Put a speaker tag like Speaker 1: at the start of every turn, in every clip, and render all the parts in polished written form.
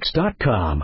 Speaker 1: TotalFox.com.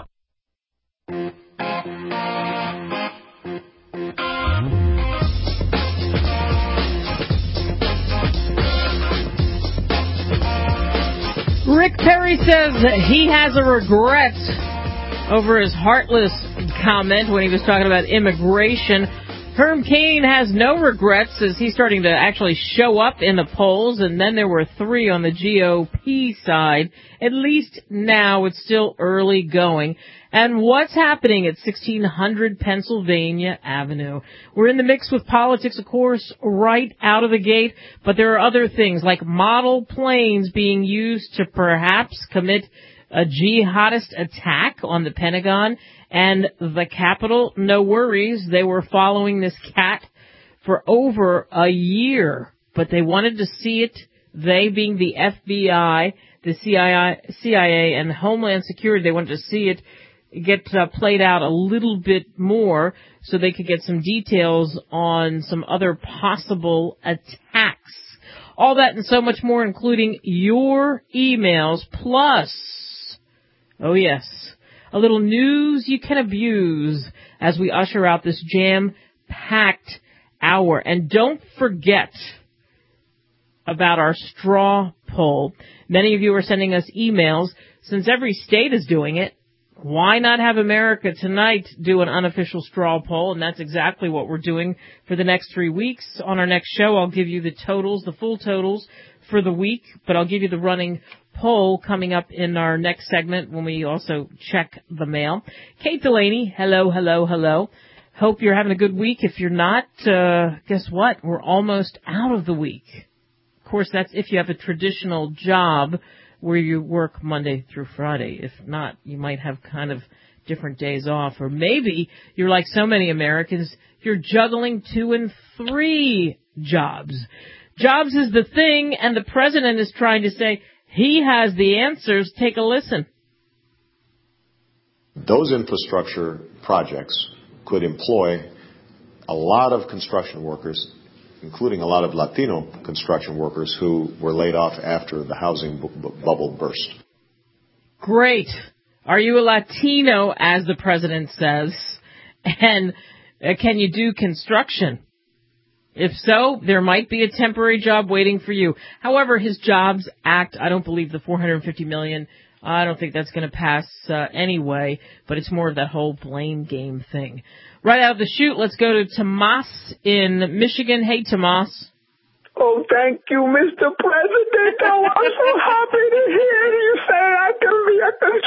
Speaker 2: Rick Perry says he has a regret over his heartless comment when he was talking about immigration. Herm Cain has no regrets as he's starting to actually show up in the polls, and then there were 3 on the GOP side. At least now it's still early going. And what's happening at 1600 Pennsylvania Avenue? We're in the mix with politics, of course, right out of the gate, but there are other things like model planes being used to perhaps commit a jihadist attack on the Pentagon and the Capitol. No worries, they were following this cat for over a year, but they wanted to see it, they being the FBI, the CIA, and Homeland Security, they wanted to see it get played out a little bit more so they could get some details on some other possible attacks. All that and so much more, including your emails, plus, oh yes, a little news you can abuse as we usher out this jam-packed hour. And don't forget about our straw poll. Many of you are sending us emails. Since every state is doing it, why not have America Tonight do an unofficial straw poll? And that's exactly what we're doing for the next 3 weeks. On our next show, I'll give you the totals, the full totals for the week, but I'll give you the running poll coming up in our next segment when we also check the mail. Kate Delaney, hello, hello, hello. Hope you're having a good week. If you're not, guess what? We're almost out of the week. Of course, that's if you have a traditional job where you work Monday through Friday. If not, you might have kind of different days off. Or maybe you're like so many Americans, you're juggling 2 and 3 jobs. Jobs is the thing, and the president is trying to say he has the answers. Take a listen.
Speaker 3: Those infrastructure projects could employ a lot of construction workers, including a lot of Latino construction workers who were laid off after the housing bubble burst.
Speaker 2: Great. Are you a Latino, as the president says? And can you do construction? If so, there might be a temporary job waiting for you. However, his Jobs Act, I don't believe the $450 million, I don't think that's going to pass anyway, but it's more of that whole blame game thing. Right out of the chute, let's go to Tomas in Michigan. Hey, Tomas.
Speaker 4: Oh, thank you, Mr. President. Oh, I'm so happy to hear you say I can be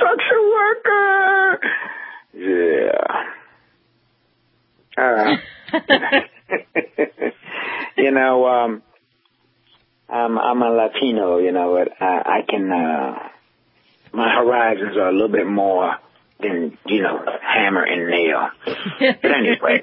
Speaker 4: a construction worker. Yeah. You know, I'm a Latino, you know, but I can, my horizons are a little bit more than, you know, hammer and nail. But anyway,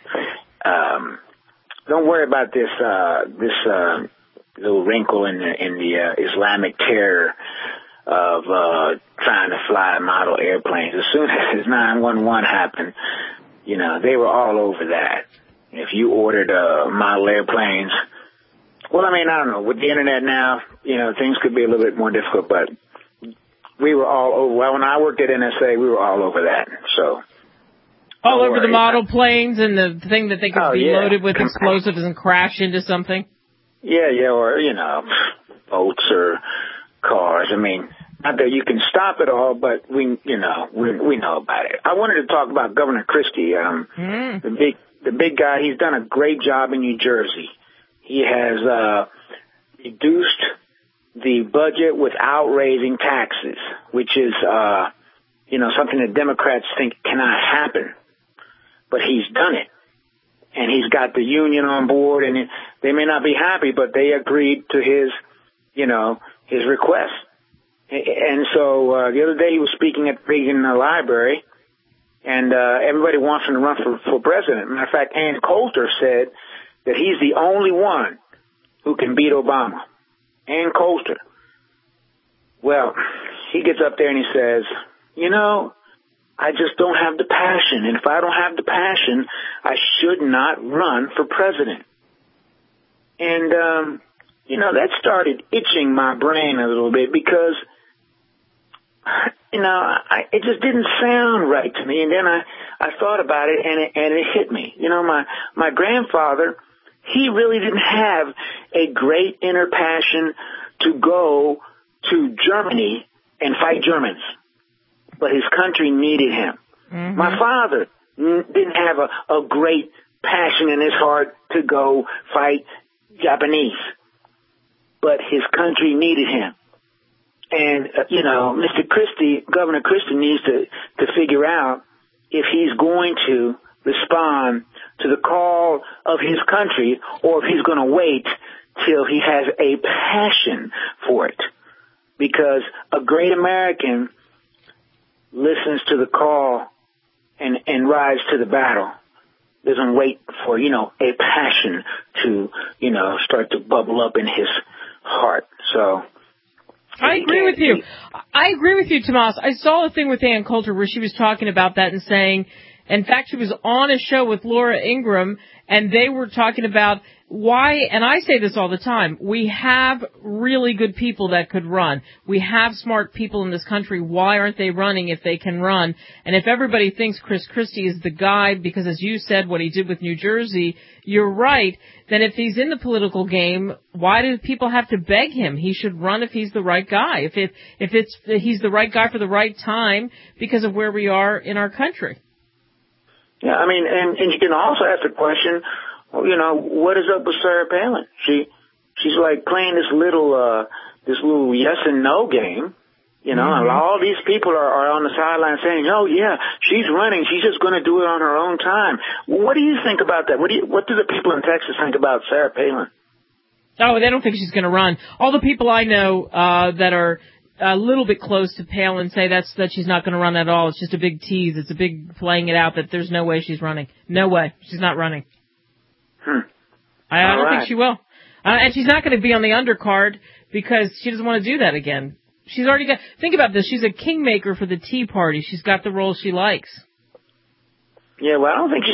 Speaker 4: don't worry about this little wrinkle in the Islamic terror of trying to fly model airplanes. As soon as 911 happened, you know, they were all over that. If you ordered model airplanes, well, I mean, I don't know. With the internet now, you know, things could be a little bit more difficult, but we were all over. Well, when I worked at NSA, we were all over that. So
Speaker 2: all over the model planes and the thing that they could be loaded with explosives and crash into something?
Speaker 4: Yeah, or, you know, boats or cars. I mean, not that you can stop it all, but we know about it. I wanted to talk about Governor Christie, the big guy. He's done a great job in New Jersey. He has reduced the budget without raising taxes, which is, something that Democrats think cannot happen. But he's done it. And he's got the union on board, and they may not be happy, but they agreed to his request. And so the other day he was speaking at Reagan Library, and everybody wants him to run for president. Matter of fact, Ann Coulter said that he's the only one who can beat Obama. Ann Coulter. Well, he gets up there and he says, I just don't have the passion. And if I don't have the passion, I should not run for president. And, that started itching my brain a little bit because it just didn't sound right to me. And then I thought about it, and it hit me. My grandfather, he really didn't have a great inner passion to go to Germany and fight Germans, but his country needed him. Mm-hmm. My father didn't have a great passion in his heart to go fight Japanese, but his country needed him. And, Mr. Christie, Governor Christie needs to figure out if he's going to respond to the call of his country or if he's going to wait till he has a passion for it. Because a great American listens to the call and rides to the battle. Doesn't wait for, a passion to, start to bubble up in his heart. So
Speaker 2: I agree with you. I agree with you, Tomas. I saw a thing with Ann Coulter where she was talking about that and saying, in fact, she was on a show with Laura Ingraham, and they were talking about why, and I say this all the time, we have really good people that could run. We have smart people in this country. Why aren't they running if they can run? And if everybody thinks Chris Christie is the guy, because as you said, what he did with New Jersey, you're right, then if he's in the political game, why do people have to beg him? He should run if he's the right guy, if he's the right guy for the right time because of where we are in our country.
Speaker 4: Yeah, I mean, and you can also ask the question, what is up with Sarah Palin? She's like playing this little yes and no game, and all these people are on the sideline saying, oh yeah, she's running. She's just going to do it on her own time. What do you think about that? What do the people in Texas think about Sarah Palin?
Speaker 2: Oh, they don't think she's going to run. All the people I know, that are a little bit close to Palin say that she's not going to run at all. It's just a big tease. It's a big playing it out that there's no way she's running. No way. She's not running. I don't think she will. And she's not going to be on the undercard because she doesn't want to do that again. She's already got, think about this, she's a kingmaker for the Tea Party. She's got the role she likes.
Speaker 4: Yeah, well, I don't think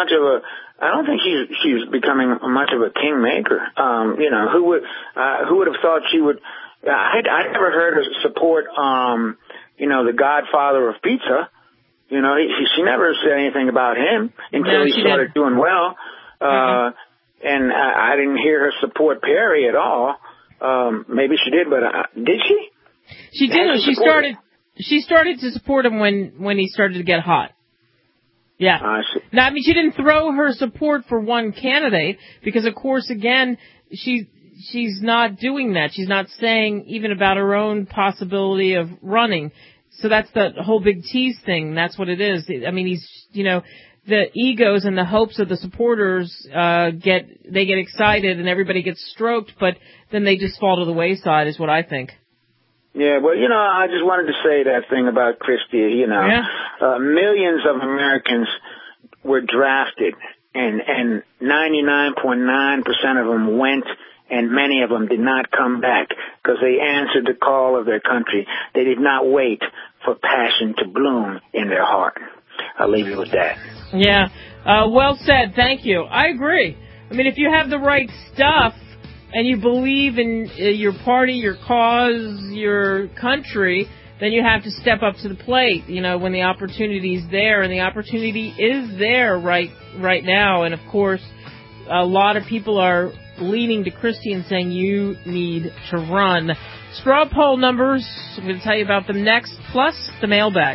Speaker 4: she's becoming much of a kingmaker. Who would have thought she would, I never heard her support, the godfather of pizza. She never said anything about him until he started doing well. And I didn't hear her support Perry at all. Maybe she did, but did she?
Speaker 2: She did. She started to support him when he started to get hot. Yeah. Now, I mean, she didn't throw her support for one candidate because, of course, again, she's not doing that. She's not saying even about her own possibility of running. So that's the whole big tease thing. That's what it is. I mean, the egos and the hopes of the supporters get excited and everybody gets stroked, but then they just fall to the wayside is what I think.
Speaker 4: Yeah, well, I just wanted to say that thing about Christie, millions of Americans were drafted and 99.9% of them went and many of them did not come back because they answered the call of their country. They did not wait for passion to bloom in their heart. I'll leave you with that.
Speaker 2: Yeah, well said. Thank you. I agree. I mean, if you have the right stuff and you believe in your party, your cause, your country, then you have to step up to the plate, when the opportunity's there. And the opportunity is there right now. And, of course, a lot of people are leaning to Christie and saying you need to run. Straw poll numbers, I'm going to tell you about them next, plus the mailbag.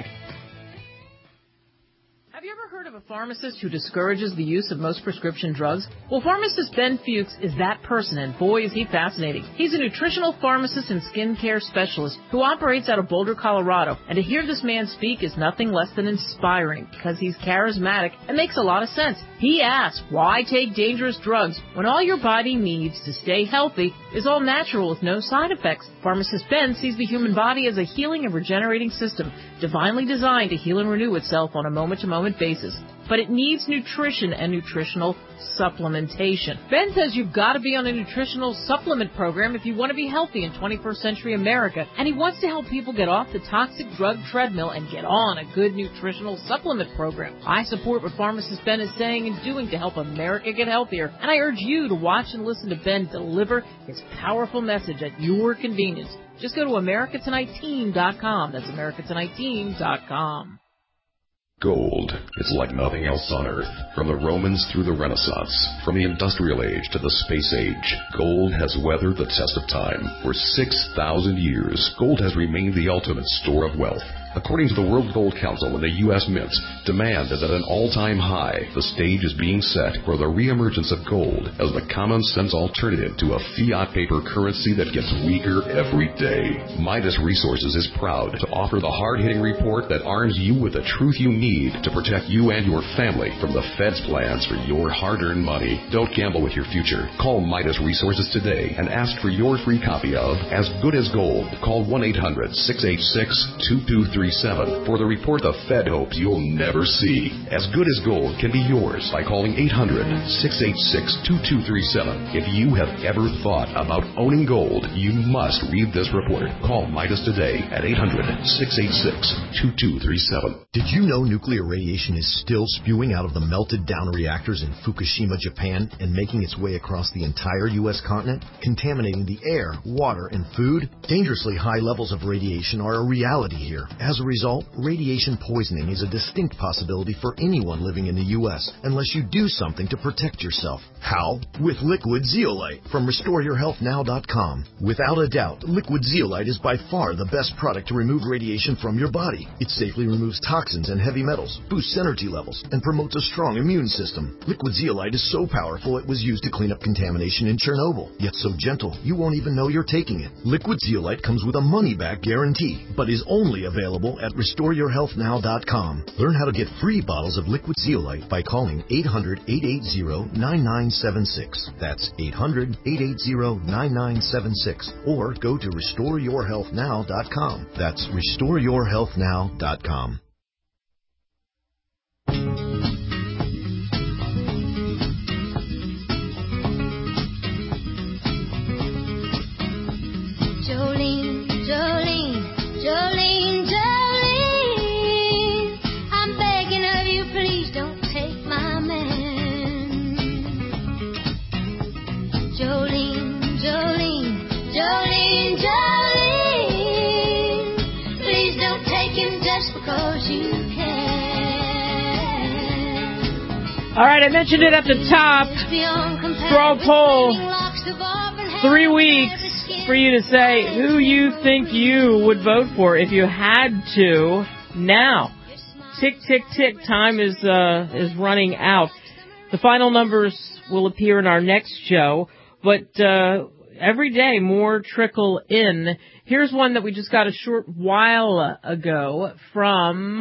Speaker 2: Have you ever heard of a pharmacist who discourages the use of most prescription drugs? Well, pharmacist Ben Fuchs is that person, and boy, is he fascinating. He's a nutritional pharmacist and skincare specialist who operates out of Boulder, Colorado. And to hear this man speak is nothing less than inspiring because he's charismatic and makes a lot of sense. He asks, why take dangerous drugs when all your body needs to stay healthy is all natural with no side effects? Pharmacist Ben sees the human body as a healing and regenerating system, divinely designed to heal and renew itself on a moment-to-moment basis. prices. But it needs nutrition and nutritional supplementation. Ben says you've got to be on a nutritional supplement program if you want to be healthy in 21st century America, and he wants to help people get off the toxic drug treadmill and get on a good nutritional supplement program. I support what pharmacist Ben is saying and doing to help America get healthier, and I urge you to watch and listen to Ben deliver his powerful message at your convenience. Just go to AmericaTonightTeam.com. That's AmericaTonightTeam.com.
Speaker 1: Gold is like nothing else on Earth. From the Romans through the Renaissance, from the Industrial Age to the Space Age, gold has weathered the test of time. For 6,000 years, gold has remained the ultimate store of wealth. According to the World Gold Council and the U.S. Mint, demand is at an all-time high. The stage is being set for the reemergence of gold as the common-sense alternative to a fiat paper currency that gets weaker every day. Midas Resources is proud to offer the hard-hitting report that arms you with the truth you need to protect you and your family from the Fed's plans for your hard-earned money. Don't gamble with your future. Call Midas Resources today and ask for your free copy of As Good as Gold. Call 1-800-686-2237 for the report the Fed hopes you'll never see. As Good as Gold can be yours by calling 800-686-2237. If you have ever thought about owning gold, you must read this report. Call Midas today at 800-686-2237.
Speaker 5: Did you know nuclear radiation is still spewing out of the melted down reactors in Fukushima, Japan, and making its way across the entire U.S. continent, contaminating the air, water, and food? Dangerously high levels of radiation are a reality here. As a result, radiation poisoning is a distinct possibility for anyone living in the U.S. unless you do something to protect yourself. How? With Liquid Zeolite from RestoreYourHealthNow.com. Without a doubt, Liquid Zeolite is by far the best product to remove radiation from your body. It safely removes toxins and heavy metals, boosts energy levels, and promotes a strong immune system. Liquid Zeolite is so powerful it was used to clean up contamination in Chernobyl, yet so gentle you won't even know you're taking it. Liquid Zeolite comes with a money-back guarantee, but is only available at RestoreYourHealthNow.com. Learn how to get free bottles of Liquid Zeolite by calling 800-880-9976. That's 800-880-9976. Or go to RestoreYourHealthNow.com. That's RestoreYourHealthNow.com.
Speaker 6: Jolene, Jolene, Jolene, Jolene, I'm begging of you, please don't take my man. Jolene, Jolene, Jolene, Jolene, please don't take him just because you can.
Speaker 2: All right, I mentioned it at the top. Straw poll. 3 weeks for you to say who you think you would vote for if you had to. Now, tick, tick, tick. Time is running out. The final numbers will appear in our next show, but every day more trickle in. Here's one that we just got a short while ago from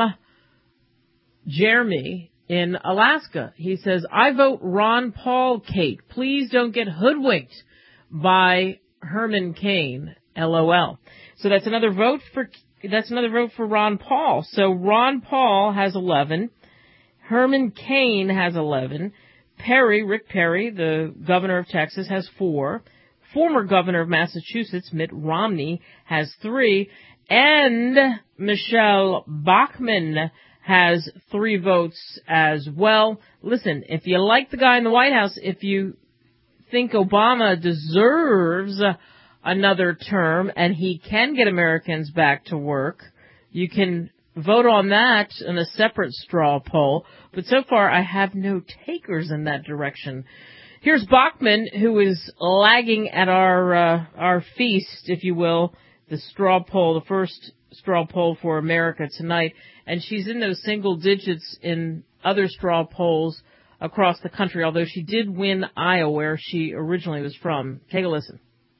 Speaker 2: Jeremy in Alaska. He says, I vote Ron Paul, Kate. Please don't get hoodwinked by Herman Cain, LOL. So that's another vote for Ron Paul. So Ron Paul has 11. Herman Cain has 11. Rick Perry, the governor of Texas, has 4. Former governor of Massachusetts, Mitt Romney, has 3. And Michelle Bachmann has 3 votes as well. Listen, if you like the guy in the White House, if you think Obama deserves another term and he can get Americans back to work, you can vote on that in a separate straw poll. But so far, I have no takers in that direction. Here's Bachmann, who is lagging at our feast, if you will, the straw poll, the first straw poll for America tonight, and she's in those single digits in other straw polls across the country, although she did win Iowa, where she originally was from. Take a listen.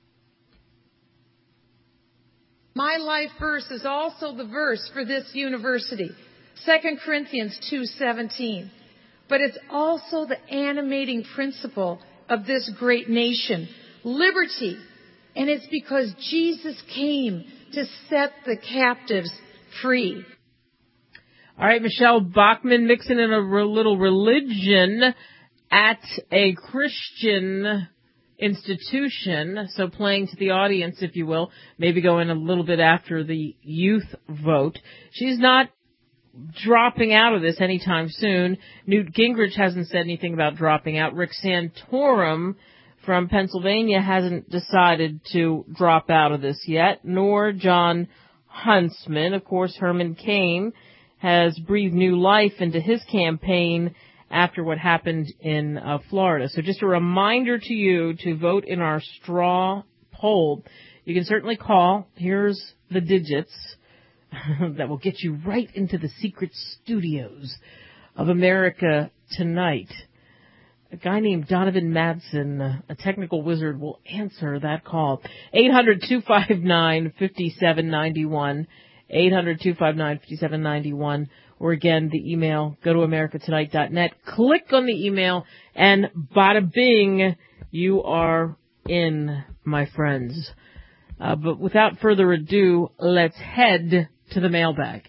Speaker 7: My life verse is also the verse for this university, 2 Corinthians 2:17. But it's also the animating principle of this great nation, liberty. And it's because Jesus came to set the captives free.
Speaker 2: All right, Michelle Bachmann mixing in a little religion at a Christian institution, so playing to the audience, if you will, maybe going a little bit after the youth vote. She's not dropping out of this anytime soon. Newt Gingrich hasn't said anything about dropping out. Rick Santorum from Pennsylvania hasn't decided to drop out of this yet, nor John Huntsman. Of course, Herman Cain has breathed new life into his campaign after what happened in Florida. So just a reminder to you to vote in our straw poll. You can certainly call. Here's the digits that will get you right into the secret studios of America Tonight. A guy named Donovan Madsen, a technical wizard, will answer that call. 800-259-5791. 800-259-5791. Or again, the email, go to americatonight.net. Click on the email, and bada bing, you are in, my friends. But without further ado, let's head to the mailbag.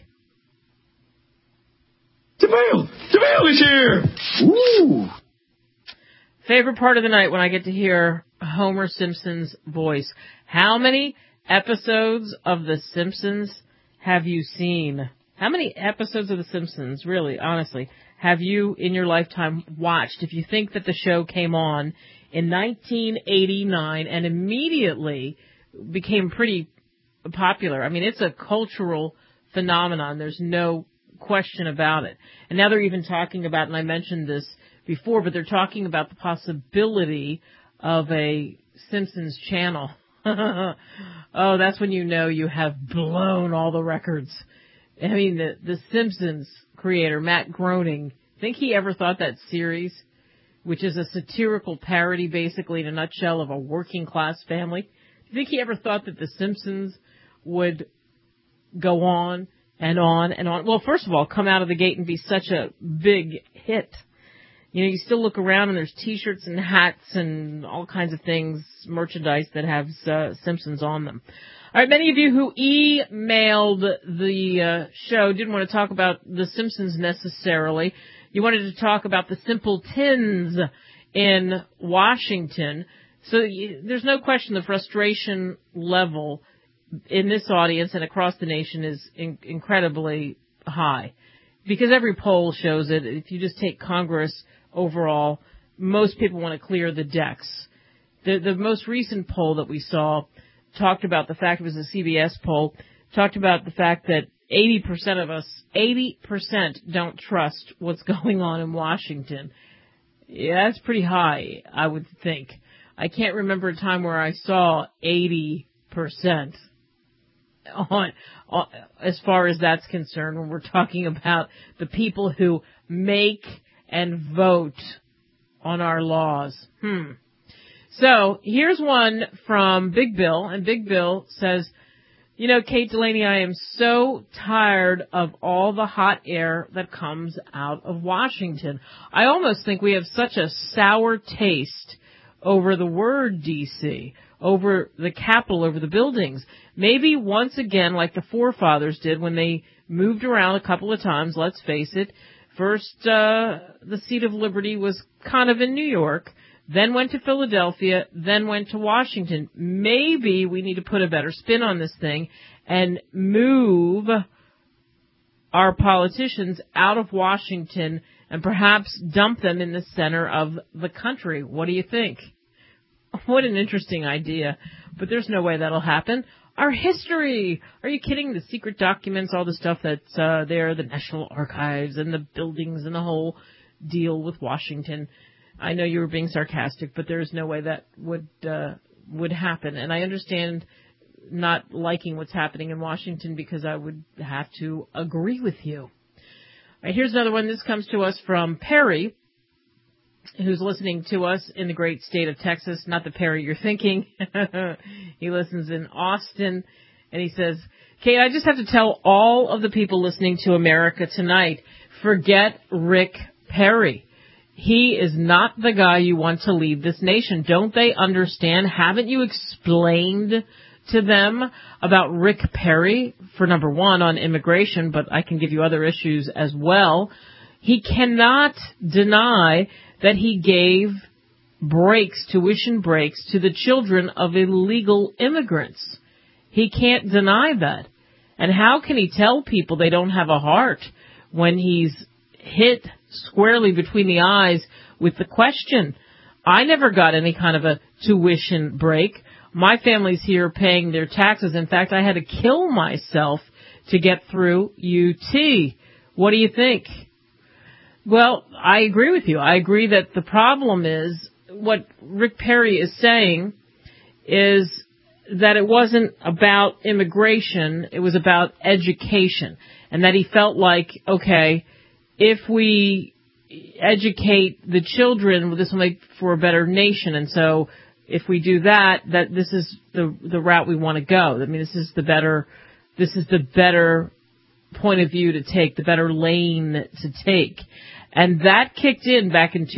Speaker 8: The mail is here! Ooh!
Speaker 2: Favorite part of the night when I get to hear Homer Simpson's voice. How many episodes of The Simpsons have you seen? How many episodes of The Simpsons, really, honestly, have you in your lifetime watched? If you think that the show came on in 1989 and immediately became pretty popular. I mean, it's a cultural phenomenon. There's no question about it. And now they're even talking about, and I mentioned this before, but they're talking about the possibility of a Simpsons channel. Oh, that's when you know you have blown all the records. I mean, the Simpsons creator, Matt Groening, think he ever thought that series, which is a satirical parody, basically, in a nutshell, of a working-class family, do you think he ever thought that The Simpsons would go on and on and on? Well, first of all, come out of the gate and be such a big hit. You know, you still look around and there's T-shirts and hats and all kinds of things, merchandise that have Simpsons on them. All right, many of you who emailed the show didn't want to talk about The Simpsons necessarily. You wanted to talk about the Simpletons in Washington. So there's no question the frustration level in this audience and across the nation is incredibly high. Because every poll shows it. If you just take Congress overall, most people want to clear the decks. The most recent poll that we saw talked about the fact, it was a CBS poll, talked about the fact that 80% of us, 80% don't trust what's going on in Washington. Yeah, that's pretty high, I would think. I can't remember a time where I saw 80% on as far as that's concerned when we're talking about the people who make and vote on our laws. So here's one from Big Bill, and Big Bill says, you know, Kate Delaney, I am so tired of all the hot air that comes out of Washington. I almost think we have such a sour taste over the word D.C., over the Capitol, over the buildings. Maybe once again, like the forefathers did when they moved around a couple of times, let's face it. First, the seat of liberty was kind of in New York, then went to Philadelphia, then went to Washington. Maybe we need to put a better spin on this thing and move our politicians out of Washington and perhaps dump them in the center of the country. What do you think? What an interesting idea. But there's no way that'll happen. Our history. Are you kidding? The secret documents, all the stuff that's there, the National Archives and the buildings and the whole deal with Washington. I know you were being sarcastic, but there's no way that would happen. And I understand not liking what's happening in Washington because I would have to agree with you. All right, here's another one. This comes to us from Perry, who's listening to us in the great state of Texas. Not the Perry you're thinking. He listens in Austin, and he says, Kate, I just have to tell all of the people listening to America Tonight, forget Rick Perry. He is not the guy you want to lead this nation. Don't they understand? Haven't you explained to them about Rick Perry for number one on immigration, but I can give you other issues as well. He cannot deny that he gave tuition breaks to the children of illegal immigrants. He can't deny that. And how can he tell people they don't have a heart when he's hit squarely between the eyes with the question? I never got any kind of a tuition break. My family's here paying their taxes. In fact, I had to kill myself to get through UT. What do you think? Well, I agree with you. I agree that the problem is what Rick Perry is saying is that it wasn't about immigration, it was about education, and that he felt like, okay, if we educate the children, this will make for a better nation, and so if we do that this is the route we want to go. I mean, this is the better point of view to take, the better lane to take. And that kicked in back in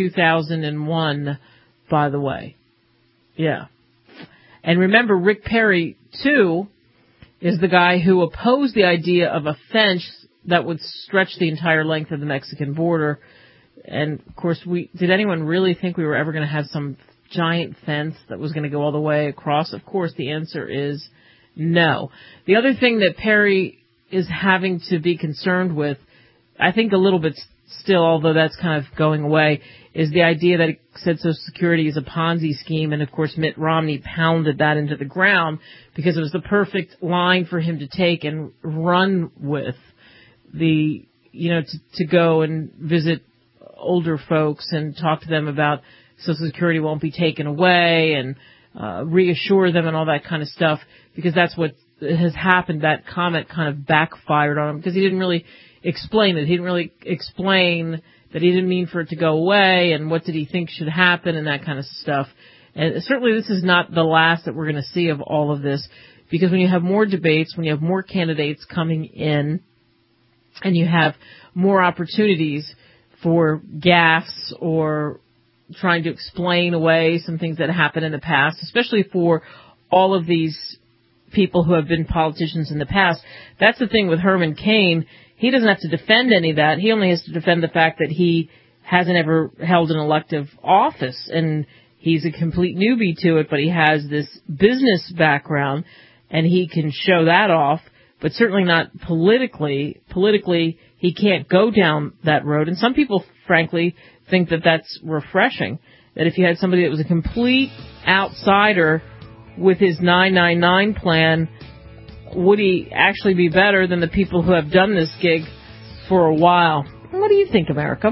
Speaker 2: 2001, by the way. Yeah. And remember, Rick Perry, too, is the guy who opposed the idea of a fence that would stretch the entire length of the Mexican border. And, of course, did anyone really think we were ever going to have some giant fence that was going to go all the way across? Of course, the answer is no. The other thing that Perry is having to be concerned with, I think a little bit still, although that's kind of going away, is the idea that it said Social Security is a Ponzi scheme, and of course Mitt Romney pounded that into the ground because it was the perfect line for him to take and run with, to go and visit older folks and talk to them about Social Security won't be taken away and reassure them and all that kind of stuff, because that's what has happened. That comment kind of backfired on him because he didn't really explain it. He didn't really explain that he didn't mean for it to go away and what did he think should happen and that kind of stuff. And certainly this is not the last that we're going to see of all of this, because when you have more debates, when you have more candidates coming in, and you have more opportunities for gaffes or trying to explain away some things that happened in the past, especially for all of these people who have been politicians in the past. That's the thing with Herman Cain. He doesn't have to defend any of that. He only has to defend the fact that he hasn't ever held an elective office, and he's a complete newbie to it, but he has this business background, and he can show that off, but certainly not politically. Politically, he can't go down that road, and some people, frankly, think that that's refreshing, that if you had somebody that was a complete outsider with his 999 plan, would he actually be better than the people who have done this gig for a while? What do you think, America?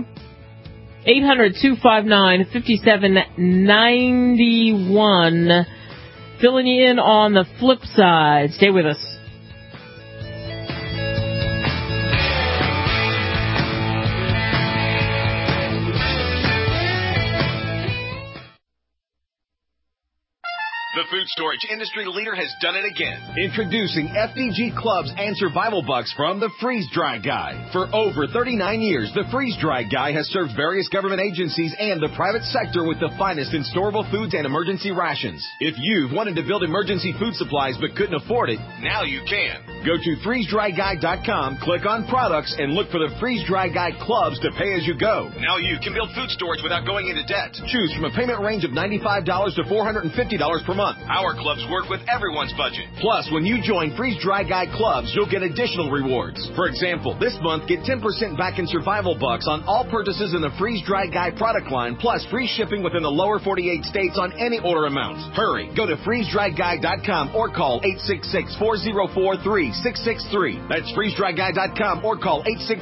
Speaker 2: 800-259-5791. Filling you in on the flip side. Stay with us.
Speaker 9: The food storage industry leader has done it again. Introducing FDG Clubs and Survival Bucks from the Freeze Dry Guy. For over 39 years, the Freeze Dry Guy has served various government agencies and the private sector with the finest in storable foods and emergency rations. If you've wanted to build emergency food supplies but couldn't afford it, now you can. Go to freezedryguy.com, click on products, and look for the Freeze Dry Guy Clubs to pay as you go. Now you can build food storage without going into debt. Choose from a payment range of $95 to $450 per month. Our clubs work with everyone's budget. Plus, when you join Freeze Dry Guy Clubs, you'll get additional rewards. For example, this month, get 10% back in Survival Bucks on all purchases in the Freeze Dry Guy product line, plus free shipping within the lower 48 states on any order amount. Hurry, go to freezedryguy.com or call 866-404-3663. That's freezedryguy.com or call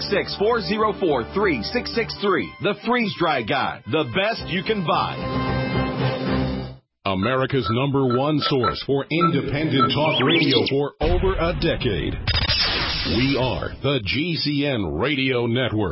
Speaker 9: 866-404-3663. The Freeze Dry Guy, the best you can buy.
Speaker 1: America's #1 source for independent talk radio for over a decade. We are the GCN Radio Network.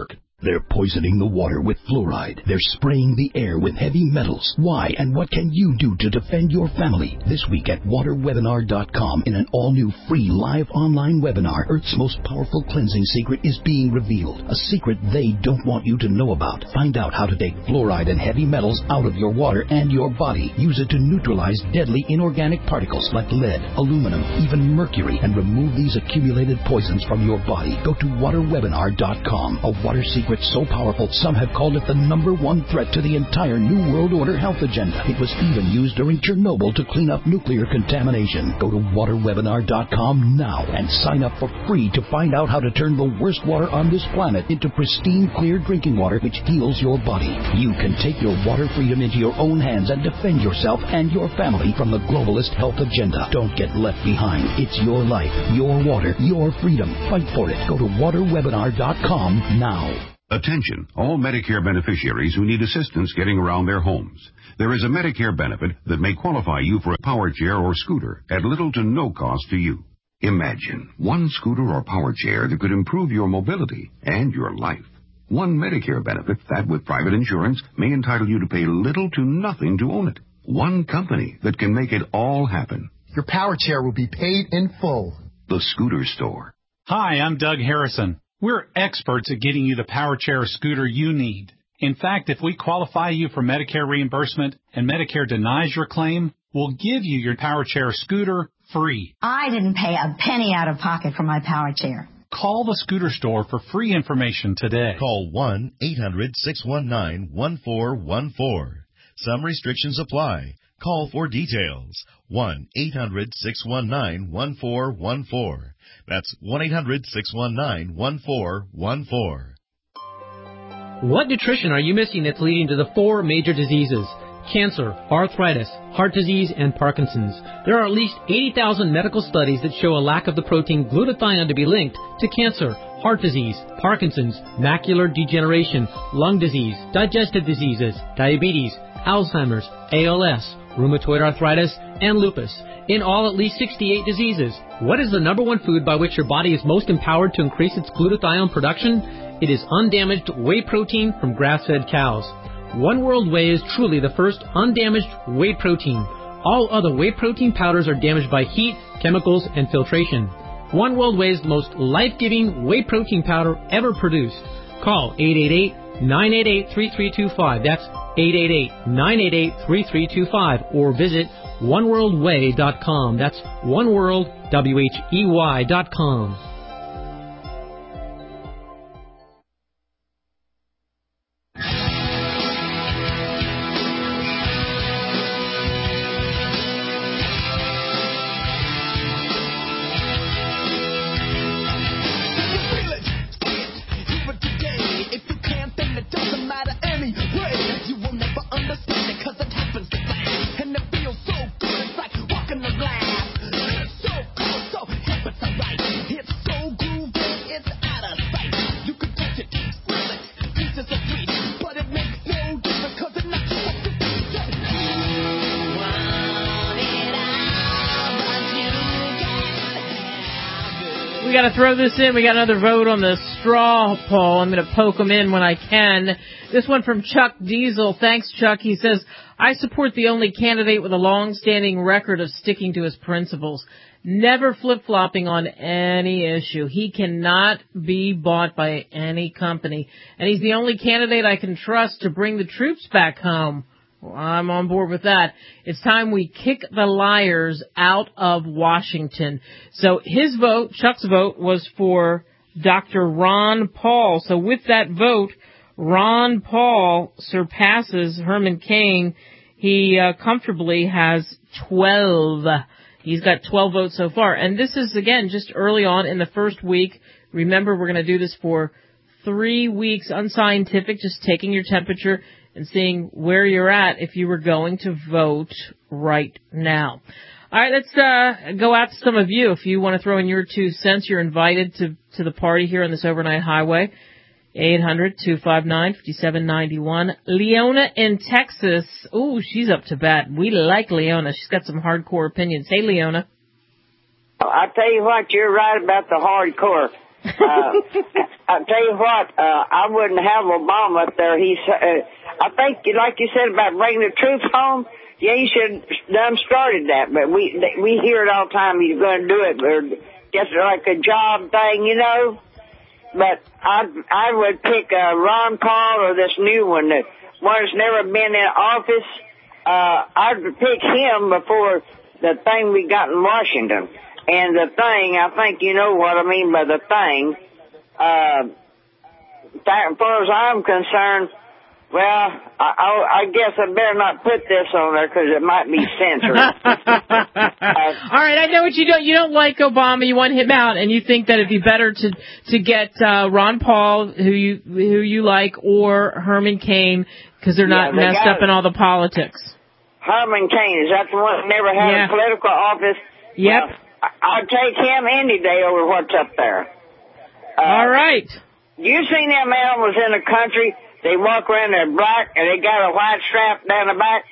Speaker 10: They're poisoning the water with fluoride. They're spraying the air with heavy metals. Why and what can you do to defend your family? This week at waterwebinar.com, in an all-new free live online webinar, Earth's most powerful cleansing secret is being revealed. A secret they don't want you to know about. Find out how to take fluoride and heavy metals out of your water and your body. Use it to neutralize deadly inorganic particles like lead, aluminum, even mercury, and remove these accumulated poisons from your body. Go to waterwebinar.com. A water secret so powerful some have called it the #1 threat to the entire New World Order health agenda. It was even used during Chernobyl to clean up nuclear contamination. Go to waterwebinar.com now and sign up for free to find out how to turn the worst water on this planet into pristine, clear drinking water which heals your body. You can take your water freedom into your own hands and defend yourself and your family from the globalist health agenda. Don't get left behind. It's your life, your water, your freedom. Fight for it. Go to waterwebinar.com now.
Speaker 11: Attention, all Medicare beneficiaries who need assistance getting around their homes. There is a Medicare benefit that may qualify you for a power chair or scooter at little to no cost to you. Imagine one scooter or power chair that could improve your mobility and your life. One Medicare benefit that, with private insurance, may entitle you to pay little to nothing to own it. One company that can make it all happen.
Speaker 12: Your power chair will be paid in full.
Speaker 11: The Scooter Store.
Speaker 13: Hi, I'm Doug Harrison. We're experts at getting you the power chair or scooter you need. In fact, if we qualify you for Medicare reimbursement and Medicare denies your claim, we'll give you your power chair or scooter free.
Speaker 14: I didn't pay a penny out of pocket for my power chair.
Speaker 13: Call the Scooter Store for free information today.
Speaker 15: Call 1-800-619-1414. Some restrictions apply. Call for details. 1-800-619-1414. That's 1-800-619-1414.
Speaker 16: What nutrition are you missing that's leading to the 4 major diseases? Cancer, arthritis, heart disease, and Parkinson's. There are at least 80,000 medical studies that show a lack of the protein glutathione to be linked to cancer, heart disease, Parkinson's, macular degeneration, lung disease, digestive diseases, diabetes, Alzheimer's, ALS, rheumatoid arthritis, and lupus. In all, at least 68 diseases. What is the #1 food by which your body is most empowered to increase its glutathione production? It is undamaged whey protein from grass-fed cows. One World Whey is truly the first undamaged whey protein. All other whey protein powders are damaged by heat, chemicals, and filtration. One World Whey is the most life-giving whey protein powder ever produced. Call 888-988-3325. That's 888-988-3325. Or visit oneworldwhey.com. That's oneworldwhey.com.
Speaker 2: We got to throw this in. We got another vote on the straw poll. I'm going to poke them in when I can. This one from Chuck Diesel. Thanks, Chuck. He says, I support the only candidate with a long-standing record of sticking to his principles, never flip-flopping on any issue. He cannot be bought by any company, and he's the only candidate I can trust to bring the troops back home. Well, I'm on board with that. It's time we kick the liars out of Washington. So his vote, Chuck's vote, was for Dr. Ron Paul. So with that vote, Ron Paul surpasses Herman Cain. He comfortably has 12. He's got 12 votes so far. And this is, again, just early on in the first week. Remember, we're going to do this for 3 weeks, unscientific, just taking your temperature and seeing where you're at if you were going to vote right now. All right, let's go out to some of you. If you want to throw in your 2 cents, you're invited to the party here on this overnight highway. 800-259-5791. Leona in Texas. Ooh, she's up to bat. We like Leona. She's got some hardcore opinions. Hey, Leona.
Speaker 17: I'll tell you what, you're right about the hardcore. I'll tell you what, I wouldn't have Obama up there. I think, like you said about bringing the troops home, yeah, he should have done started that, but we hear it all the time. He's going to do it, or just like a job thing, you know. But I would pick Ron Paul or this new one, the one that's never been in office. I'd pick him before the thing we got in Washington. And the thing, I think you know what I mean by the thing. As far as I'm concerned, well, I guess I better not put this on there because it might be censored.
Speaker 2: All right, I know what you don't. You don't like Obama. You want him out, and you think that it'd be better to get Ron Paul, who you like, or Herman Cain, because they're not messed up in all the politics.
Speaker 17: Herman Cain, is that the one that never had a political office?
Speaker 2: Yep.
Speaker 17: Well, I'll take him any day over what's up there.
Speaker 2: All right.
Speaker 17: You seen them animals in the country? They walk around, they're black, and they got a white strap down the back.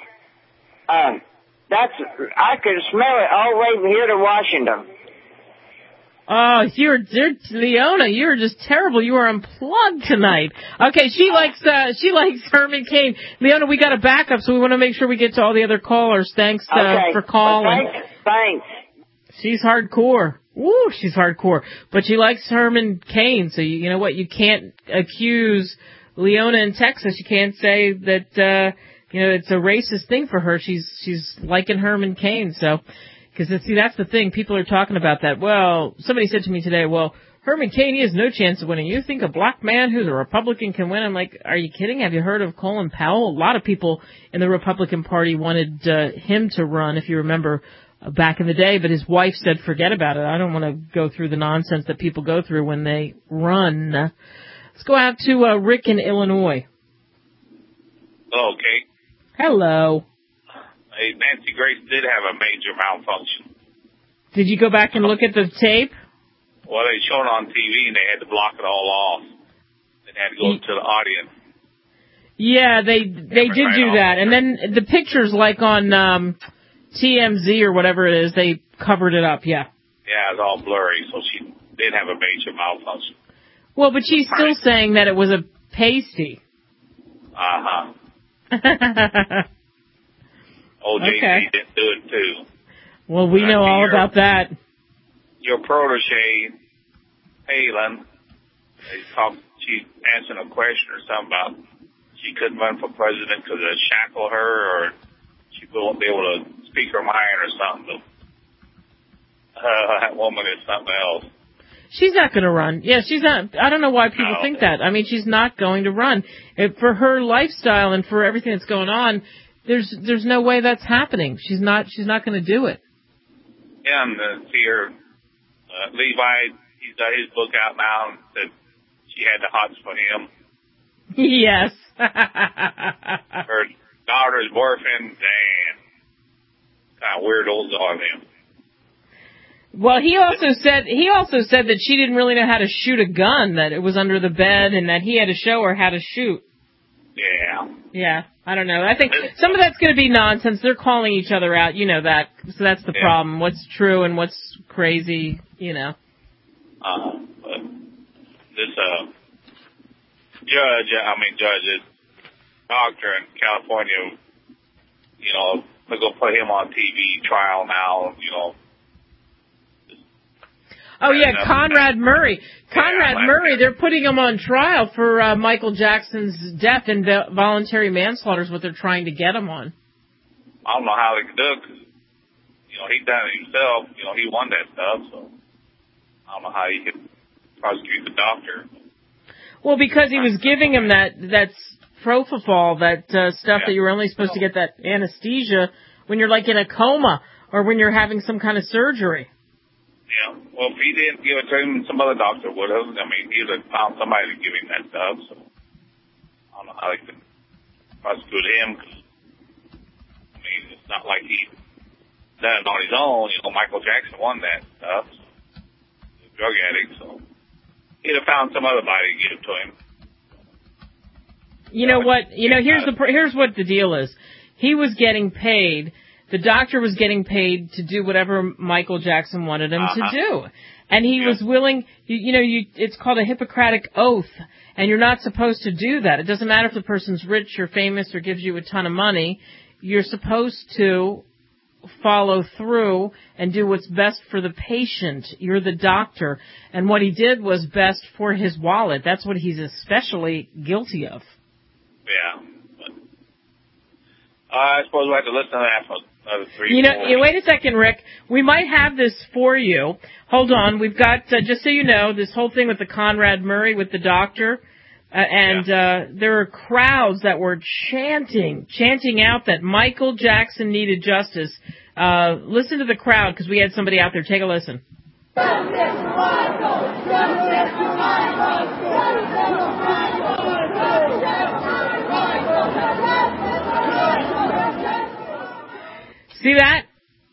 Speaker 17: I can smell it all the way from here to Washington.
Speaker 2: Oh, Leona, you're just terrible. You are unplugged tonight. Okay, she likes Herman Cain. Leona, we got a backup, so we want to make sure we get to all the other callers. Thanks for calling.
Speaker 17: Well, thanks.
Speaker 2: She's hardcore. Woo, she's hardcore. But she likes Herman Cain, so you know what? You can't accuse Leona in Texas. You can't say that it's a racist thing for her. She's liking Herman Cain, so. Because, see, that's the thing. People are talking about that. Well, somebody said to me today, well, Herman Cain, he has no chance of winning. You think a black man who's a Republican can win? I'm like, are you kidding? Have you heard of Colin Powell? A lot of people in the Republican Party wanted him to run, if you remember, back in the day. But his wife said, forget about it. I don't want to go through the nonsense that people go through when they run. Let's go out to Rick in Illinois.
Speaker 18: Hello, Kate.
Speaker 2: Hello.
Speaker 18: Hey, Nancy Grace did have a major malfunction.
Speaker 2: Did you go back and look at the tape?
Speaker 18: Well, they showed it on TV, and they had to block it all off. They had to go to the audience.
Speaker 2: Yeah, they did do that. And then the pictures, like on TMZ or whatever it is, they covered it up, yeah.
Speaker 18: Yeah, it's all blurry, so she did have a major malfunction.
Speaker 2: Well, but she's still saying that it was a pasty.
Speaker 18: Uh-huh. OJC didn't do it, too.
Speaker 2: Well, we know all about that.
Speaker 18: Your protege, Palin, she answered a question or something about she couldn't run for president because they shackled her or she won't be able to speak her mind or something. That woman is something else.
Speaker 2: She's not going to run. Yeah, she's not. I don't know why people think that. I mean, she's not going to run. For her lifestyle and for everything that's going on, there's no way that's happening. She's not going to do it.
Speaker 18: Yeah, and see her, Levi, he's got his book out now that she had the hots for him.
Speaker 2: Yes.
Speaker 18: Her daughter's boyfriend, damn. Kind of weirdos are them.
Speaker 2: Well, he also said that she didn't really know how to shoot a gun, that it was under the bed, and that he had to show her how to shoot.
Speaker 18: Yeah.
Speaker 2: Yeah, I don't know. I think some of that's going to be nonsense. They're calling each other out, you know that. So that's the problem. What's true and what's crazy, you know.
Speaker 18: But this doctor in California, you know, they're going to put him on TV trial now, you know.
Speaker 2: Oh, yeah, Conrad Murray. Murray, they're putting him on trial for Michael Jackson's death and voluntary manslaughter is what they're trying to get him on.
Speaker 18: I don't know how they can do it because, you know, he done it himself. You know, he won that stuff, so I don't know how he could prosecute the doctor.
Speaker 2: Well, because he was giving him that propofol, that stuff that you were only supposed to get that anesthesia when you're like in a coma or when you're having some kind of surgery.
Speaker 18: Yeah, well, if he didn't give it to him, some other doctor would have. I mean, he would have found somebody to give him that stuff, so I don't know how they could prosecute him, because, I mean, it's not like he done it on his own. You know, Michael Jackson won that stuff, so he's a drug addict, so he'd have found some other body to give it to him.
Speaker 2: You know what? You know, here's what the deal is. He was getting paid. The doctor was getting paid to do whatever Michael Jackson wanted him to do. And he was willing, it's called a Hippocratic oath, and you're not supposed to do that. It doesn't matter if the person's rich or famous or gives you a ton of money. You're supposed to follow through and do what's best for the patient. You're the doctor. And what he did was best for his wallet. That's what he's especially guilty of.
Speaker 18: Yeah. I suppose we have to listen to that for another 3 4
Speaker 2: wait a second, Rick. We might have this for you. Hold on. We've got, just so you know, this whole thing with the Conrad Murray with the doctor. There were crowds that were chanting out that Michael Jackson needed justice. Listen to the crowd, because we had somebody out there. Take a listen.
Speaker 6: Justice for Michael! Justice for Michael! Justice for Michael!
Speaker 2: See that?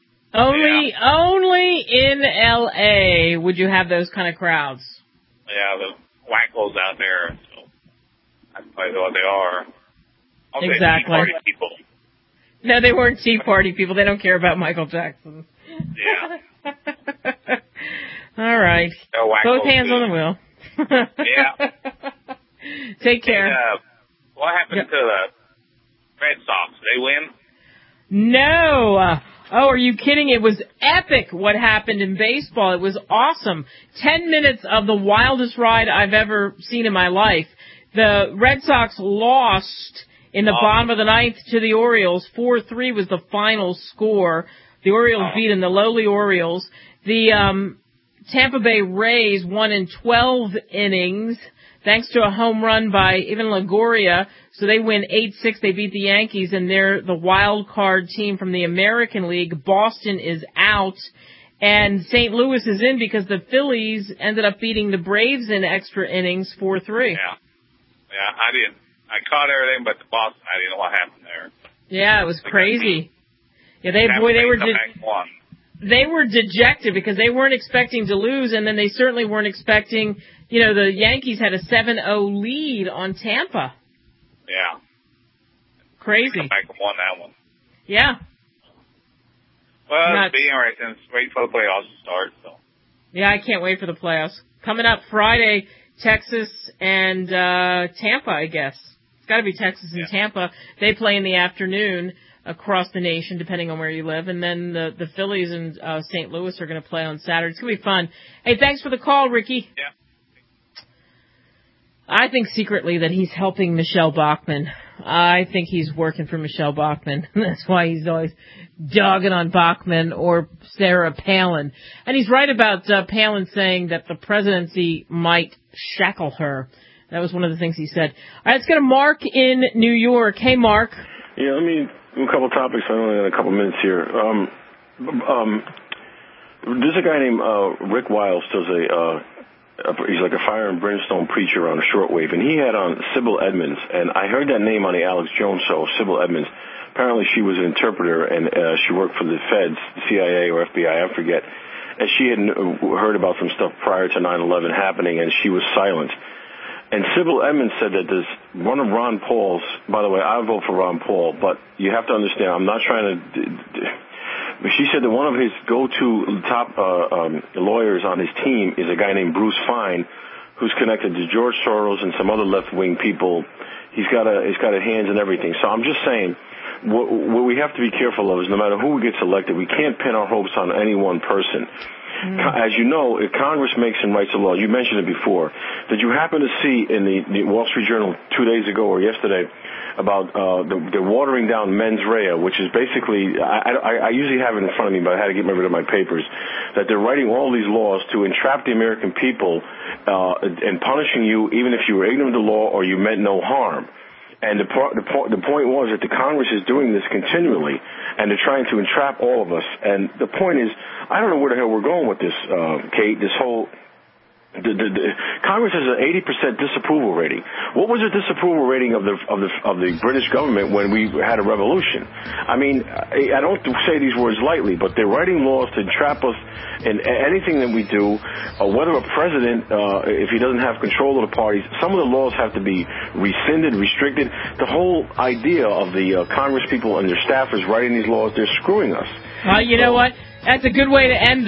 Speaker 2: Only in L.A. would you have those kind of crowds.
Speaker 18: Yeah, the wackos out there. So that's probably what they are.
Speaker 2: Exactly.
Speaker 18: Tea Party people.
Speaker 2: No, they weren't Tea Party people. They don't care about Michael Jackson.
Speaker 18: Yeah.
Speaker 2: All right. Both hands on the wheel.
Speaker 18: Yeah.
Speaker 2: Take care.
Speaker 18: And, what happened to the Red Sox? They win?
Speaker 2: No. Oh, are you kidding? It was epic what happened in baseball. It was awesome. 10 minutes of the wildest ride I've ever seen in my life. The Red Sox lost in the bottom of the ninth to the Orioles. 4-3 was the final score. The Orioles beat in the lowly Orioles. The Tampa Bay Rays won in 12 innings, thanks to a home run by Evan Longoria. So they win 8-6. They beat the Yankees, and they're the wild card team from the American League. Boston is out, and St. Louis is in because the Phillies ended up beating the Braves in extra innings 4-3.
Speaker 18: Yeah, I caught everything, but the Boston, I didn't know what happened there.
Speaker 2: Yeah, it was crazy. Yeah, they were dejected because they weren't expecting to lose, and then they certainly weren't expecting, the Yankees had a 7-0 lead on Tampa.
Speaker 18: Yeah.
Speaker 2: Crazy.
Speaker 18: Come back and won that one.
Speaker 2: Yeah.
Speaker 18: Well, it's being right then. Wait for the playoffs to start. So.
Speaker 2: Yeah, I can't wait for the playoffs. Coming up Friday, Texas and Tampa, I guess. It's got to be Texas and Tampa. They play in the afternoon across the nation, depending on where you live. And then the Phillies and St. Louis are going to play on Saturday. It's going to be fun. Hey, thanks for the call, Ricky.
Speaker 18: Yeah.
Speaker 2: I think secretly that he's helping Michelle Bachmann. I think he's working for Michelle Bachmann. That's why he's always dogging on Bachmann or Sarah Palin. And he's right about Palin saying that the presidency might shackle her. That was one of the things he said. All right, let's go to Mark in New York. Hey, Mark.
Speaker 19: Yeah, let me do a couple of topics. I only got a couple minutes here. There's a guy named Rick Wiles, he's like a fire and brimstone preacher on a shortwave, and he had on Sybil Edmonds, and I heard that name on the Alex Jones show, Sybil Edmonds. Apparently she was an interpreter, and she worked for the Feds, CIA or FBI, I forget, and she had heard about some stuff prior to 9/11 happening, and she was silent. And Sybil Edmonds said that there's one of Ron Paul's, by the way, I vote for Ron Paul, but you have to understand, I'm not trying to... She said that one of his go-to top lawyers on his team is a guy named Bruce Fine, who's connected to George Soros and some other left-wing people. He's got hands in everything. So I'm just saying, what we have to be careful of is no matter who gets elected, we can't pin our hopes on any one person. As you know, if Congress makes and writes a law, you mentioned it before, did you happen to see in the Wall Street Journal 2 days ago or yesterday about the watering down mens rea, which is basically, I usually have it in front of me, but I had to get rid of my papers, that they're writing all these laws to entrap the American people and punishing you even if you were ignorant of the law or you meant no harm. And the point was that the Congress is doing this continually, and they're trying to entrap all of us. And the point is, I don't know where the hell we're going with this, Kate. This whole Congress has an 80% disapproval rating. What was the disapproval rating of the British government when we had a revolution? I mean, I don't say these words lightly, but they're writing laws to entrap us in anything that we do. Whether a president, if he doesn't have control of the parties, some of the laws have to be rescinded, restricted. The whole idea of the Congress people and their staffers writing these laws, they're screwing us.
Speaker 2: Well, you know what? That's a good way to end this.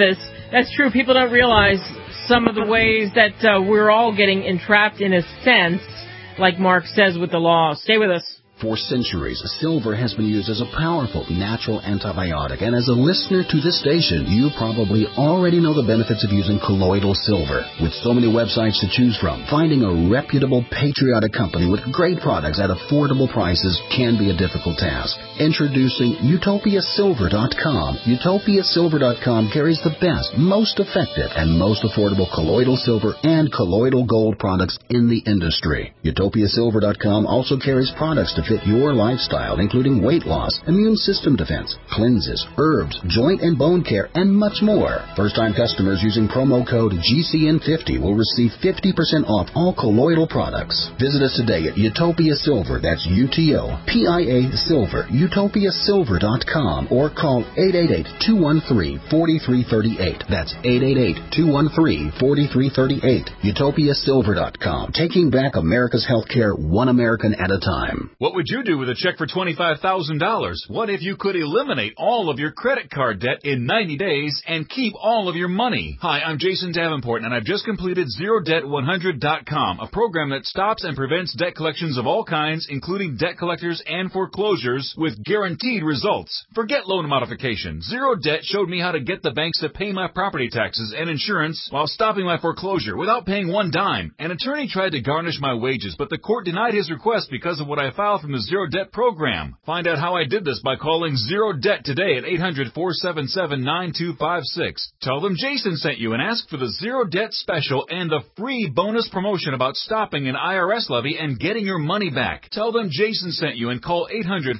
Speaker 2: That's true. People don't realize some of the ways that we're all getting entrapped in a sense, like Mark says with the law. Stay with us.
Speaker 10: For centuries, silver has been used as a powerful natural antibiotic, and as a listener to this station, you probably already know the benefits of using colloidal silver. With so many websites to choose from, finding a reputable, patriotic company with great products at affordable prices can be a difficult task. Introducing UtopiaSilver.com. UtopiaSilver.com carries the best, most effective, and most affordable colloidal silver and colloidal gold products in the industry. UtopiaSilver.com also carries products to fit your lifestyle, including weight loss, immune system defense, cleanses, herbs, joint and bone care, and much more. First-time customers using promo code GCN50 will receive 50% off all colloidal products. Visit us today at Utopia Silver, that's UTOPIA Silver, UtopiaSilver.com, or call 888-213-4338. That's 888-213-4338. UtopiaSilver.com, taking back America's healthcare one American at a time.
Speaker 20: What would you do with a check for $25,000? What if you could eliminate all of your credit card debt in 90 days and keep all of your money? Hi, I'm Jason Davenport, and I've just completed ZeroDebt100.com, a program that stops and prevents debt collections of all kinds, including debt collectors and foreclosures, with guaranteed results. Forget loan modification. Zero Debt showed me how to get the banks to pay my property taxes and insurance while stopping my foreclosure without paying one dime. An attorney tried to garnish my wages, but the court denied his request because of what I filed from the Zero Debt program. Find out how I did this by calling Zero Debt today at 800-477-9256. Tell them Jason sent you and ask for the Zero Debt special and the free bonus promotion about stopping an IRS levy and getting your money back. Tell them Jason sent you and call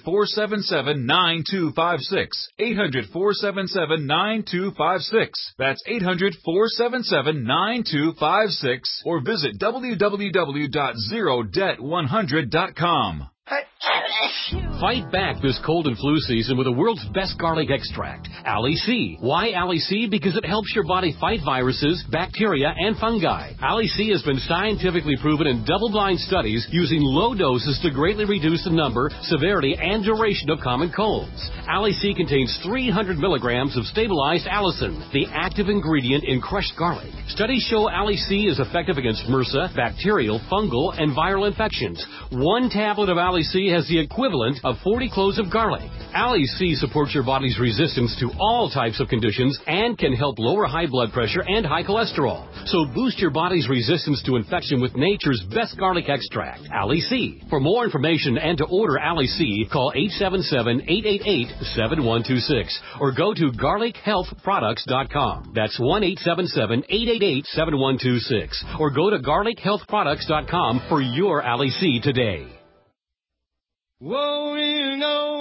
Speaker 20: 800-477-9256. 800-477-9256. That's 800-477-9256, or visit www.zerodebt100.com.
Speaker 21: Fight back this cold and flu season with the world's best garlic extract, Ali C. Why Ali C? Because it helps your body fight viruses, bacteria, and fungi. Ali C has been scientifically proven in double-blind studies using low doses to greatly reduce the number, severity, and duration of common colds. Ali C contains 300 milligrams of stabilized allicin, the active ingredient in crushed garlic. Studies show Ali C is effective against MRSA, bacterial, fungal, and viral infections. One tablet of Ali C has the equivalent of 40 cloves of garlic. Ali C supports your body's resistance to all types of conditions and can help lower high blood pressure and high cholesterol. So boost your body's resistance to infection with nature's best garlic extract, Ali C. For more information and to order Ali C, call 877-888-7126 or go to garlichealthproducts.com. That's 1-877-888-7126 or go to garlichealthproducts.com for your Ali C today.
Speaker 22: Whoa, you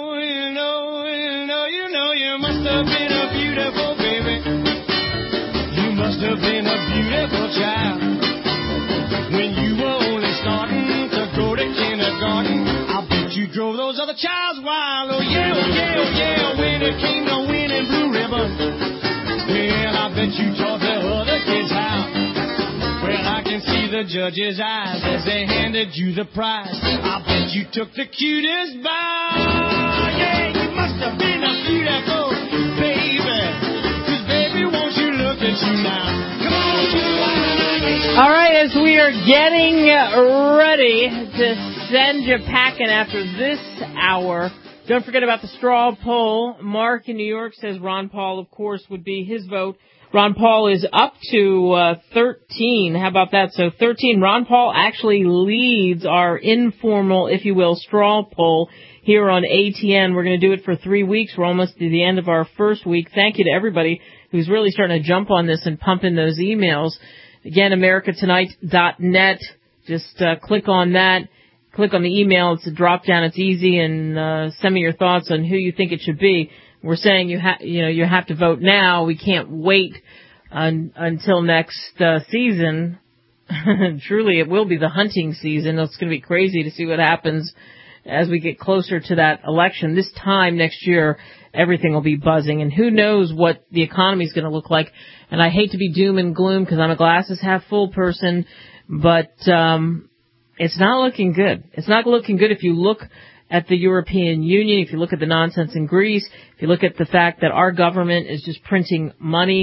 Speaker 22: must have been a beautiful baby. You must have been a beautiful child. When you were only starting to go to kindergarten, I bet you drove those other childs wild. Oh yeah, oh yeah, oh yeah, when it came to winning blue ribbon. Well, I bet you taught the other kids how. Well, I can see the judge's eyes as they handed you the prize. I bet you took the cutest bow. Yeah, you must have been a beautiful baby. 'Cause baby, won't you look at you now? Come on, you.
Speaker 2: All right, as we are getting ready to send you packing after this hour, don't forget about the straw poll. Mark in New York says Ron Paul, of course, would be his vote. Ron Paul is up to 13. How about that? So 13. Ron Paul actually leads our informal, if you will, straw poll here on ATN. We're going to do it for 3 weeks. We're almost to the end of our first week. Thank you to everybody who's really starting to jump on this and pump in those emails. Again, americatonight.net. Just click on that. Click on the email. It's a drop down. It's easy, and send me your thoughts on who you think it should be. We're saying you have to vote now. We can't wait until next season. Truly, it will be the hunting season. It's going to be crazy to see what happens as we get closer to that election. This time next year, everything will be buzzing, and who knows what the economy is going to look like. And I hate to be doom and gloom because I'm a glasses half full person, but it's not looking good. It's not looking good if you look at the European Union, if you look at the nonsense in Greece, if you look at the fact that our government is just printing money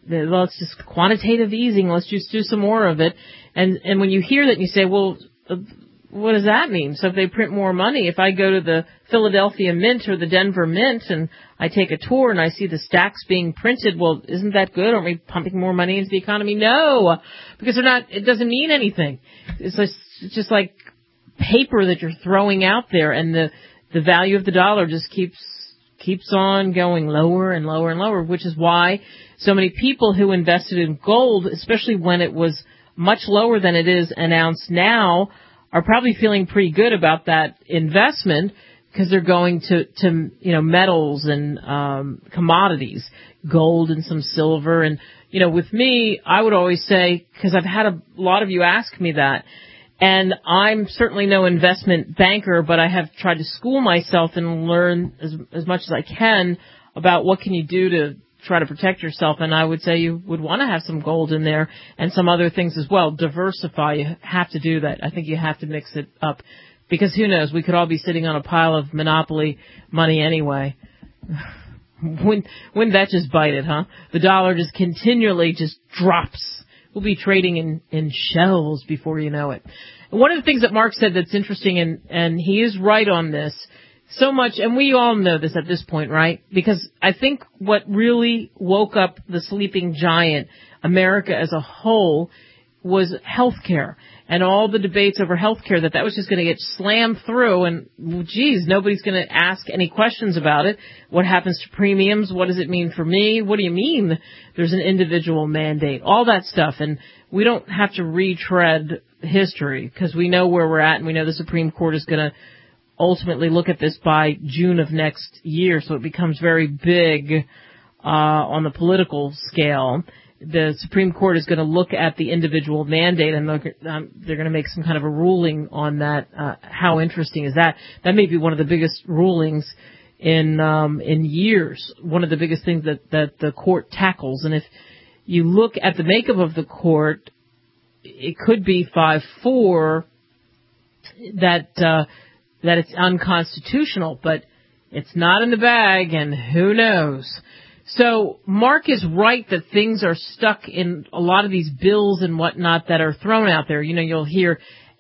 Speaker 2: let's just quantitative easing. Let's just do some more of it. And when you hear that, you say, well, what does that mean? So if they print more money, if I go to the Philadelphia Mint or the Denver Mint and I take a tour and I see the stacks being printed, well, isn't that good? Aren't we pumping more money into the economy? No, because they're not. It doesn't mean anything. It's just like paper that you're throwing out there, and the value of the dollar just keeps on going lower and lower and lower, which is why so many people who invested in gold, especially when it was much lower than it is an ounce now, are probably feeling pretty good about that investment because they're going to metals and commodities, gold and some silver. And, with me, I would always say, because I've had a lot of you ask me that, and I'm certainly no investment banker, but I have tried to school myself and learn as much as I can about what can you do to try to protect yourself. And I would say you would want to have some gold in there and some other things as well. Diversify. You have to do that. I think you have to mix it up because who knows? We could all be sitting on a pile of monopoly money anyway. Wouldn't that just bite it, huh? The dollar just continually just drops. We'll be trading in shells before you know it. One of the things that Mark said that's interesting, and he is right on this, so much, and we all know this at this point, right? Because I think what really woke up the sleeping giant, America as a whole, was healthcare. And all the debates over healthcare, that was just going to get slammed through, and geez, nobody's going to ask any questions about it. What happens to premiums? What does it mean for me? What do you mean there's an individual mandate? All that stuff. And we don't have to retread history because we know where we're at, and we know the Supreme Court is going to ultimately look at this by June of next year, so it becomes very big on the political scale. The Supreme Court is going to look at the individual mandate, and they're going to make some kind of a ruling on that. How interesting is that? That may be one of the biggest rulings in years, one of the biggest things that the court tackles. And if you look at the makeup of the court, it could be 5-4 that it's unconstitutional, but it's not in the bag, and who knows. So Mark is right that things are stuck in a lot of these bills and whatnot that are thrown out there. You'll hear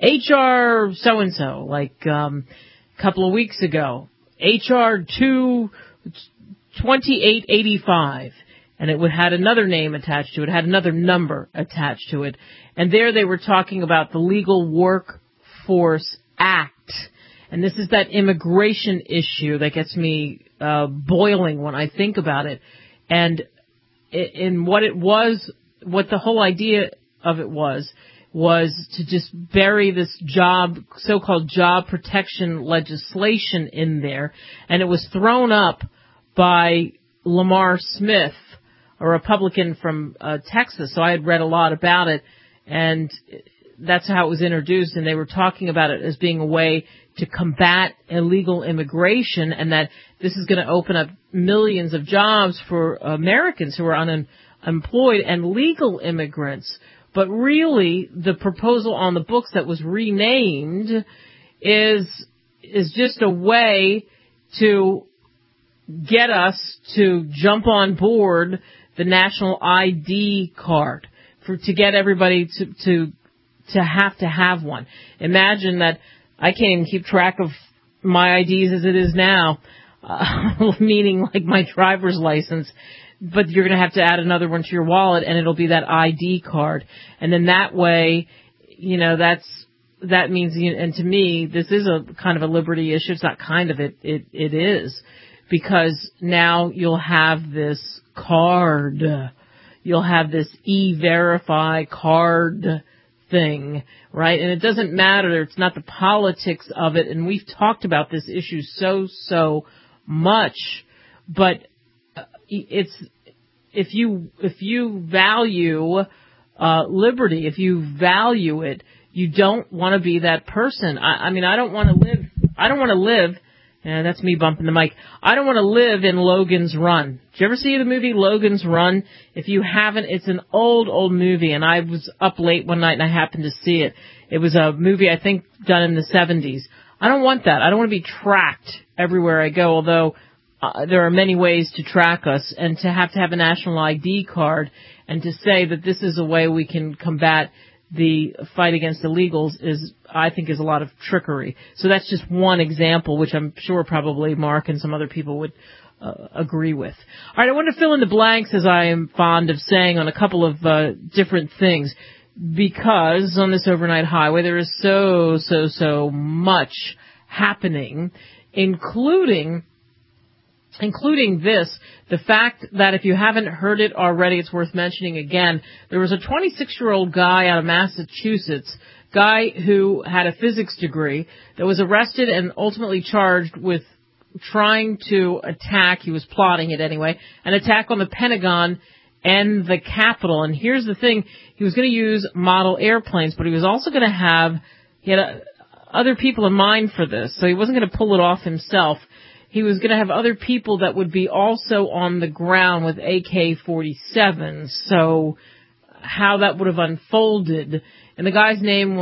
Speaker 2: HR so-and-so, like a couple of weeks ago, HR 2885, and it had another name attached to it, had another number attached to it. And there they were talking about the Legal Workforce Act. And this is that immigration issue that gets me boiling when I think about it. And in what the whole idea of it was to just bury this so-called job protection legislation in there. And it was thrown up by Lamar Smith, a Republican from Texas. So I had read a lot about it, and that's how it was introduced. And they were talking about it as being a way to combat illegal immigration, and that this is going to open up millions of jobs for Americans who are unemployed and legal immigrants. But really, the proposal on the books that was renamed is just a way to get us to jump on board the national ID card to get everybody to have one. Imagine that I can't even keep track of my IDs as it is now, meaning like my driver's license, but you're going to have to add another one to your wallet, and it'll be that ID card. And then that way, that means, and to me, this is a kind of a liberty issue. It's not kind of, it is, because now you'll have this card. You'll have this E-Verify card thing, right? And it doesn't matter. It's not the politics of it. And we've talked about this issue so much, but it's, if you value liberty, if you value it, you don't want to be that person. I mean, I don't want to live, and that's me bumping the mic. I don't want to live in Logan's Run. Did you ever see the movie Logan's Run? If you haven't, it's an old movie, and I was up late one night and I happened to see it. It was a movie, I think, done in the 70s. I don't want that. I don't want to be tracked everywhere I go, although there are many ways to track us, and to have a national ID card and to say that this is a way we can combat the fight against illegals I think is a lot of trickery. So that's just one example, which I'm sure probably Mark and some other people would agree with. All right, I want to fill in the blanks, as I am fond of saying, on a couple of different things, because on this overnight highway there is so much happening, including this, the fact that if you haven't heard it already, it's worth mentioning again. There was a 26-year-old guy out of Massachusetts, guy who had a physics degree, that was arrested and ultimately charged with trying to attack, he was plotting it anyway, an attack on the Pentagon and the Capitol. And here's the thing, he was going to use model airplanes, but he was also going to he had other people in mind for this, so he wasn't going to pull it off himself. He was going to have other people that would be also on the ground with AK-47s. So how that would have unfolded. And the guy's name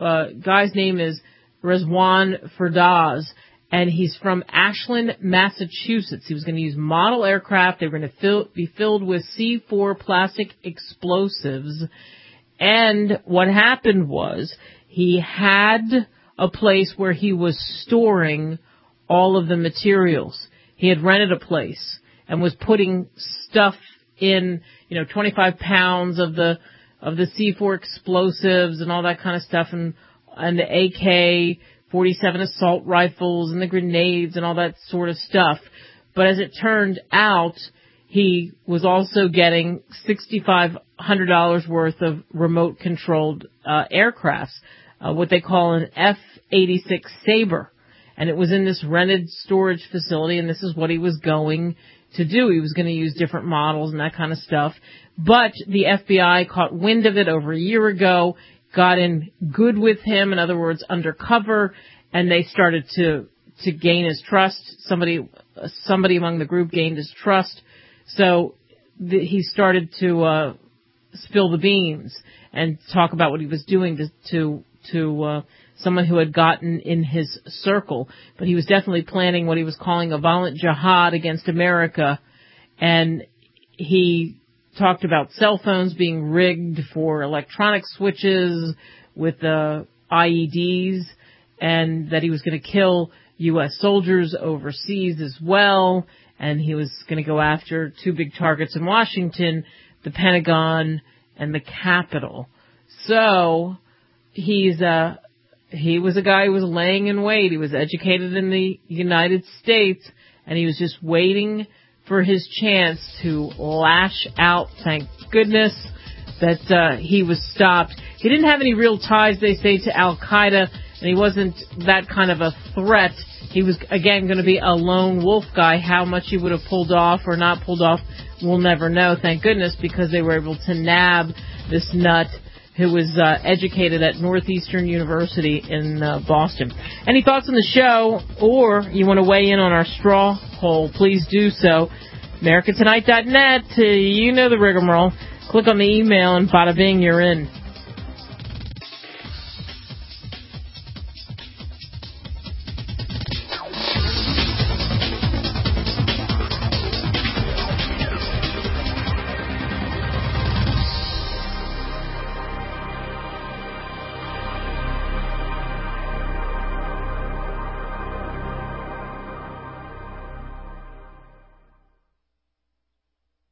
Speaker 2: is Rizwan Ferdaz, and he's from Ashland, Massachusetts. He was going to use model aircraft. They were going to be filled with C4 plastic explosives. And what happened was he had a place where he was storing all of the materials. He had rented a place and was putting stuff in, 25 pounds of the C4 explosives and all that kind of stuff, and the AK-47 assault rifles and the grenades and all that sort of stuff. But as it turned out, he was also getting $6,500 worth of remote controlled aircrafts, what they call an F-86 Sabre. And it was in this rented storage facility, and this is what he was going to do. He was going to use different models and that kind of stuff. But the FBI caught wind of it over a year ago, got in good with him, in other words, undercover, and they started to gain his trust. Somebody among the group gained his trust. So he started to spill the beans and talk about what he was doing to someone who had gotten in his circle. But he was definitely planning what he was calling a violent jihad against America. And he talked about cell phones being rigged for electronic switches with IEDs, and that he was going to kill U.S. soldiers overseas as well. And he was going to go after two big targets in Washington, the Pentagon and the Capitol. So he was a guy who was laying in wait. He was educated in the United States, and he was just waiting for his chance to lash out. Thank goodness that he was stopped. He didn't have any real ties, they say, to Al-Qaeda, and he wasn't that kind of a threat. He was, again, going to be a lone wolf guy. How much he would have pulled off or not pulled off, we'll never know, thank goodness, because they were able to nab this nut who was educated at Northeastern University in Boston. Any thoughts on the show, or you want to weigh in on our straw poll, please do so. AmericaTonight.net, you know the rigmarole. Click on the email and bada bing, you're in.